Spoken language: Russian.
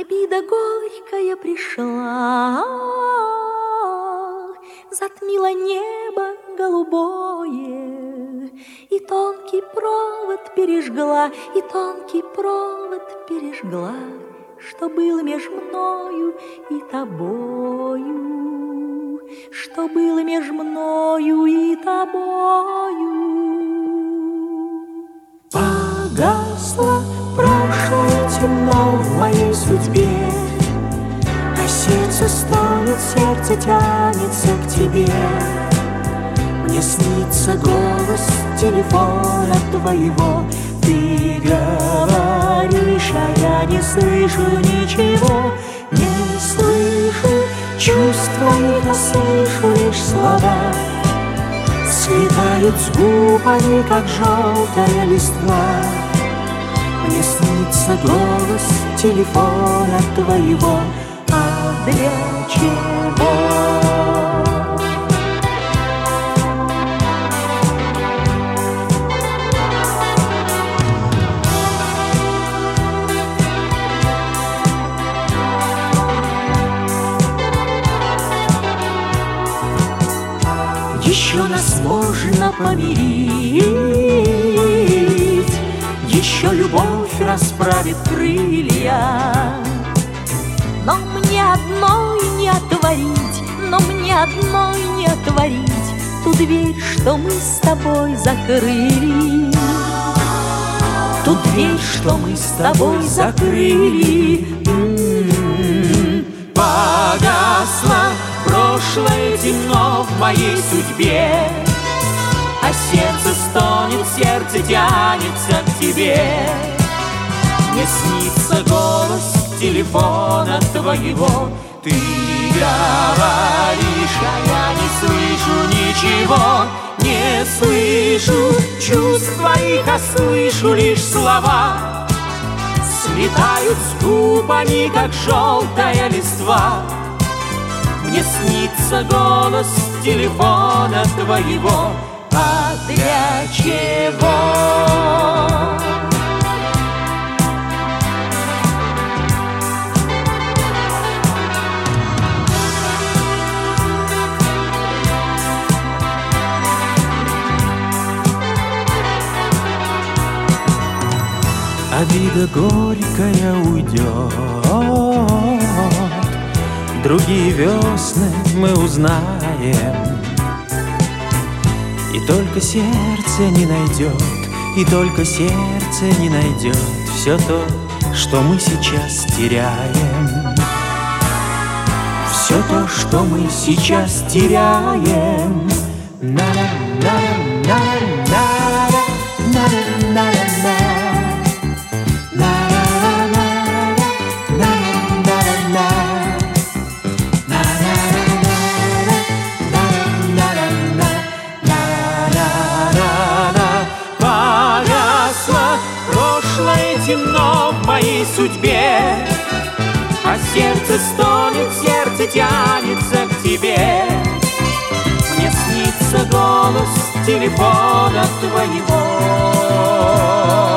Обида горькая пришла, затмила небо голубое, и тонкий провод пережгла, и тонкий провод пережгла, что было меж мною и тобою, что было меж мною и тобою. Погасло прошлое темно в моей судьбе, а сердце стонет, сердце тянется к тебе. Мне снится голос телефона твоего, ты говоришь, а я не слышу ничего, не слышу чувств твоих, а слышу лишь слова. Слетают с губ они, как желтая листва. Мне снится голос телефона твоего, а для чего? Еще нас можно помирить, еще любовь расправит крылья. Но мне одной не отворить, но мне одной не отворить ту дверь, что мы с тобой закрыли. Ту дверь, что мы с тобой закрыли. Погасло прошлое темно в моей судьбе, а сердце стонет, сердце тянется к тебе. Мне снится голос телефона твоего, ты говоришь, а я не слышу ничего, не слышу чувств твоих, а слышу лишь слова. Слетают с губ они, как желтая листва. Мне снится голос телефона твоего, а для чего? Обида горькая уйдет, другие весны мы узнаем. И только сердце не найдет, и только сердце не найдет все то, что мы сейчас теряем. Все то, что мы сейчас теряем. Темно в моей судьбе, а сердце стонет, сердце тянется к тебе. Мне снится голос телефона твоего.